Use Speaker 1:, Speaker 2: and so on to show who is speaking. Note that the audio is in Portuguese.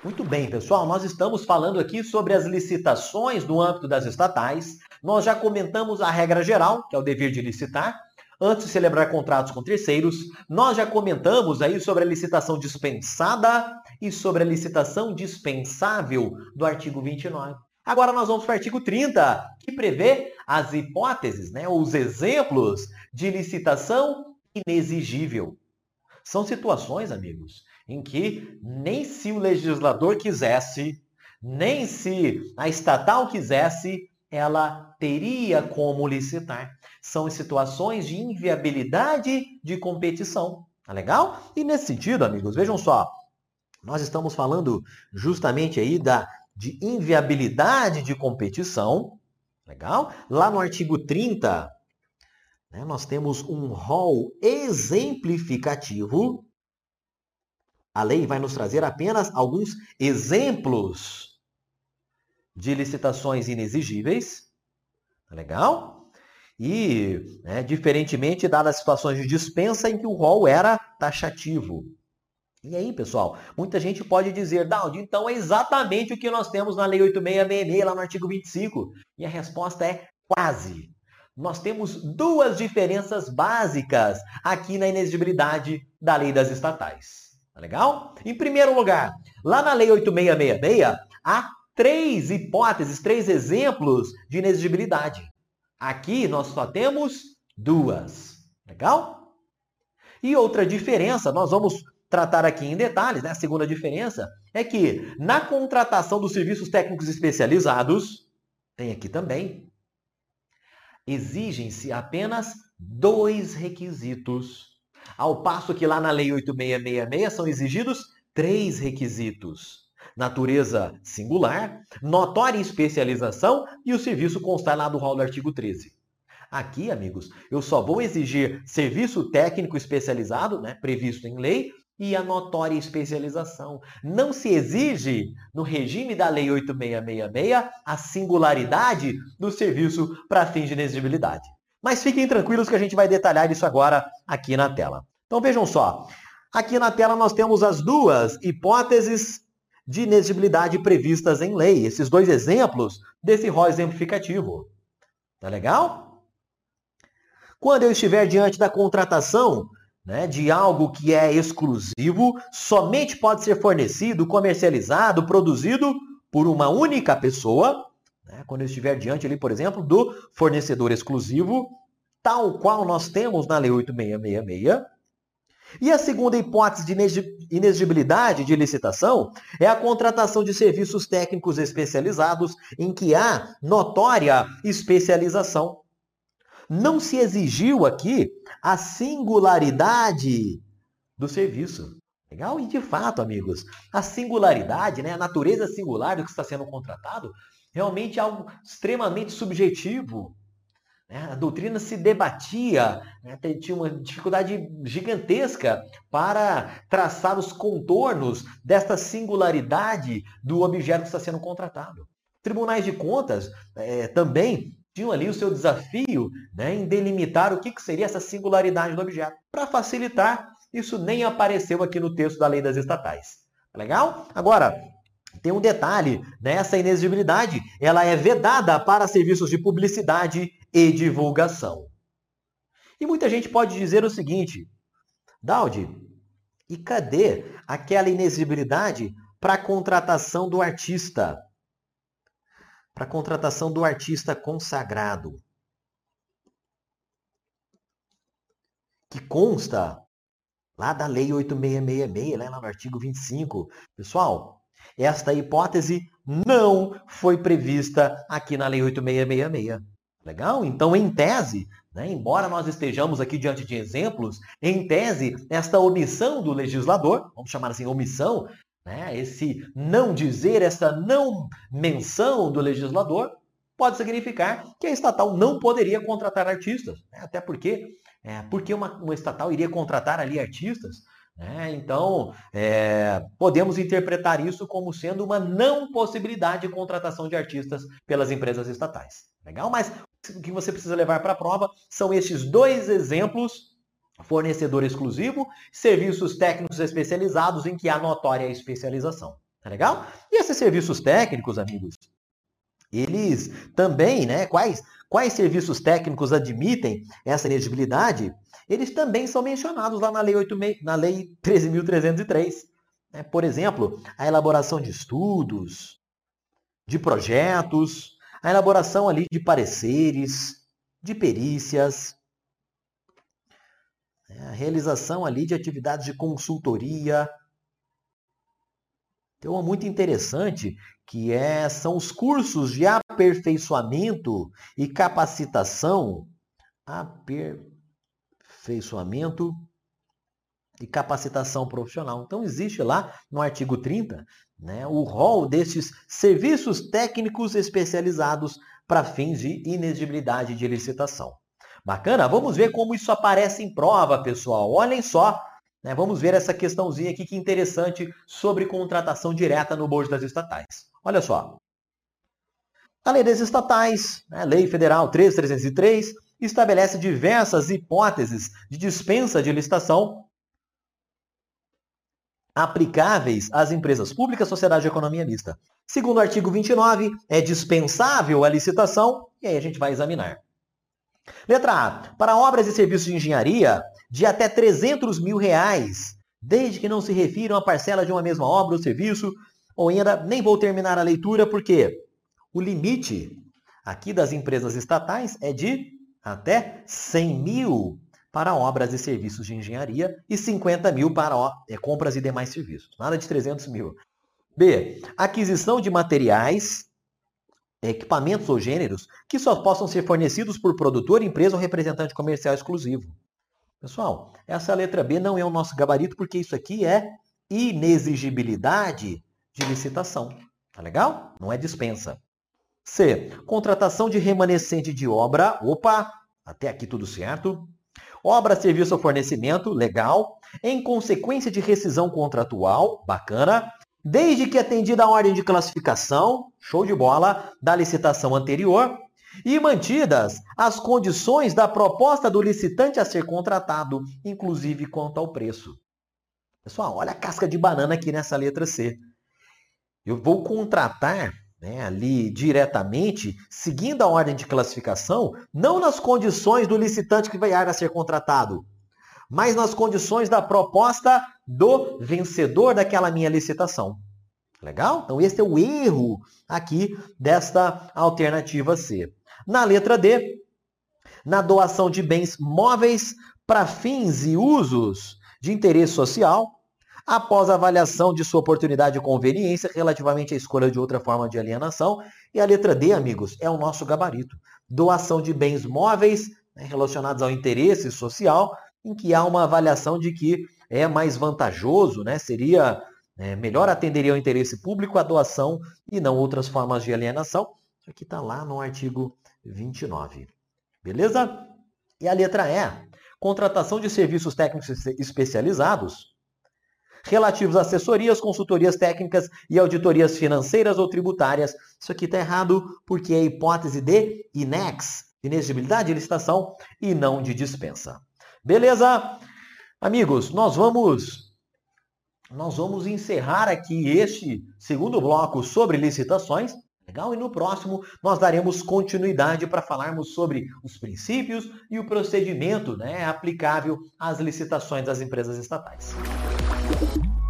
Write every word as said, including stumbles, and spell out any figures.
Speaker 1: Muito bem, pessoal, nós estamos falando aqui sobre as licitações no âmbito das estatais. Nós já comentamos a regra geral, que é o dever de licitar, antes de celebrar contratos com terceiros. Nós já comentamos aí sobre a licitação dispensada e sobre a licitação dispensável do artigo vinte e nove. Agora nós vamos para o artigo trinta, que prevê as hipóteses, né, os exemplos de licitação inexigível. São situações, amigos, em que nem se o legislador quisesse, nem se a estatal quisesse, ela teria como licitar. São situações de inviabilidade de competição. Tá legal? E nesse sentido, amigos, vejam só, nós estamos falando justamente aí da, de inviabilidade de competição. Legal? Lá no artigo trinta, né, nós temos um rol exemplificativo. A lei vai nos trazer apenas alguns exemplos de licitações inexigíveis. Tá legal? E, né, diferentemente dadas as situações de dispensa em que o rol era taxativo. E aí, pessoal, muita gente pode dizer, Daldi, então é exatamente o que nós temos na Lei oito mil seiscentos e sessenta e seis, lá no artigo vinte e cinco. E a resposta é quase. Nós temos duas diferenças básicas aqui na inexigibilidade da lei das estatais. Tá legal? Em primeiro lugar, lá na Lei oito mil seiscentos e sessenta e seis, há três hipóteses, três exemplos de inexigibilidade. Aqui nós só temos duas. Legal? E outra diferença, nós vamos tratar aqui em detalhes, né? A segunda diferença é que na contratação dos serviços técnicos especializados, tem aqui também, exigem-se apenas dois requisitos, ao passo que lá na Lei oito mil seiscentos e sessenta e seis são exigidos três requisitos: natureza singular, notória especialização e o serviço constar lá do rol do artigo treze. Aqui, amigos, eu só vou exigir serviço técnico especializado, né, previsto em lei, e a notória especialização. Não se exige, no regime da Lei oito mil seiscentos e sessenta e seis, a singularidade do serviço para fins de inexigibilidade. Mas fiquem tranquilos que a gente vai detalhar isso agora aqui na tela. Então vejam só, aqui na tela nós temos as duas hipóteses de inexigibilidade previstas em lei, esses dois exemplos desse rol exemplificativo. Tá legal? Quando eu estiver diante da contratação, né, de algo que é exclusivo, somente pode ser fornecido, comercializado, produzido por uma única pessoa, né, quando eu estiver diante, ali, por exemplo, do fornecedor exclusivo, tal qual nós temos na Lei oito mil seiscentos e sessenta e seis. E a segunda hipótese de inexigibilidade de licitação é a contratação de serviços técnicos especializados em que há notória especialização. Não se exigiu aqui a singularidade do serviço. Legal? E de fato, amigos, a singularidade, né, a natureza singular do que está sendo contratado, realmente é algo extremamente subjetivo. Né? A doutrina se debatia, né, tinha uma dificuldade gigantesca para traçar os contornos desta singularidade do objeto que está sendo contratado. Tribunais de contas é, também tinham ali o seu desafio, né, em delimitar o que, que seria essa singularidade do objeto. Para facilitar, isso nem apareceu aqui no texto da Lei das Estatais. Legal? Agora, tem um detalhe, né? Essa inexigibilidade ela é vedada para serviços de publicidade e divulgação. E muita gente pode dizer o seguinte, Daldi, e cadê aquela inexigibilidade para a contratação do artista? Para a contratação do artista consagrado, que consta lá da Lei oito mil seiscentos e sessenta e seis, lá no artigo vinte e cinco. Pessoal, esta hipótese não foi prevista aqui na Lei oito mil seiscentos e sessenta e seis. Legal? Então, em tese, né, embora nós estejamos aqui diante de exemplos, em tese, esta omissão do legislador, vamos chamar assim, omissão, né, esse não dizer, essa não menção do legislador, pode significar que a estatal não poderia contratar artistas. Né, até porque, é, porque uma, uma estatal iria contratar ali artistas? Né, então, é, podemos interpretar isso como sendo uma não possibilidade de contratação de artistas pelas empresas estatais. Legal? Mas o que você precisa levar para a prova são estes dois exemplos: fornecedor exclusivo, serviços técnicos especializados em que há notória especialização. Tá legal? E esses serviços técnicos, amigos, eles também, né? Quais, quais serviços técnicos admitem essa elegibilidade? Eles também são mencionados lá na Lei, oito, na Lei treze mil trezentos e três. Né? Por exemplo, a elaboração de estudos, de projetos, a elaboração ali de pareceres, de perícias, a realização ali de atividades de consultoria. Tem uma muito interessante que é, são os cursos de aperfeiçoamento e capacitação, aperfeiçoamento e capacitação profissional. Então, existe lá no artigo trinta, né, o rol desses serviços técnicos especializados para fins de inexigibilidade de licitação. Bacana? Vamos ver como isso aparece em prova, pessoal. Olhem só. Né, vamos ver essa questãozinha aqui que interessante sobre contratação direta no bojo das estatais. Olha só. A Lei das Estatais, né, Lei Federal treze mil trezentos e três, estabelece diversas hipóteses de dispensa de licitação aplicáveis às empresas públicas, sociedade de economia mista. Segundo o artigo vinte e nove, é dispensável a licitação, e aí a gente vai examinar. Letra A. Para obras e serviços de engenharia de até trezentos mil reais, desde que não se refiram à parcela de uma mesma obra ou serviço, ou ainda, nem vou terminar a leitura, porque o limite aqui das empresas estatais é de até cem mil para obras e serviços de engenharia e cinquenta mil para é, compras e demais serviços. Nada de trezentos mil. B. Aquisição de materiais, equipamentos ou gêneros que só possam ser fornecidos por produtor, empresa ou representante comercial exclusivo. Pessoal, essa letra B não é o nosso gabarito porque isso aqui é inexigibilidade de licitação. Tá legal? Não é dispensa. C. Contratação de remanescente de obra. Opa, até aqui tudo certo. Obra, serviço ou fornecimento. Legal. Em consequência de rescisão contratual. Bacana. Desde que atendida a ordem de classificação, show de bola, da licitação anterior, e mantidas as condições da proposta do licitante a ser contratado, inclusive quanto ao preço. Pessoal, olha a casca de banana aqui nessa letra C. Eu vou contratar, né, ali diretamente, seguindo a ordem de classificação, não nas condições do licitante que vai a ser contratado, mas nas condições da proposta do vencedor daquela minha licitação. Legal? Então, esse é o erro aqui desta alternativa C. Na letra D, na doação de bens móveis para fins e usos de interesse social, após a avaliação de sua oportunidade e conveniência relativamente à escolha de outra forma de alienação. E a letra D, amigos, é o nosso gabarito. Doação de bens móveis, né, relacionados ao interesse social, em que há uma avaliação de que é mais vantajoso, né? Seria é, melhor atenderia ao interesse público a doação e não outras formas de alienação. Isso aqui está lá no artigo vinte e nove. Beleza? E a letra E, contratação de serviços técnicos especializados relativos a assessorias, consultorias técnicas e auditorias financeiras ou tributárias. Isso aqui está errado porque é hipótese de inex, inexigibilidade de licitação e não de dispensa. Beleza? Amigos, nós vamos, nós vamos encerrar aqui este segundo bloco sobre licitações. Legal? E no próximo nós daremos continuidade para falarmos sobre os princípios e o procedimento, né, aplicável às licitações das empresas estatais.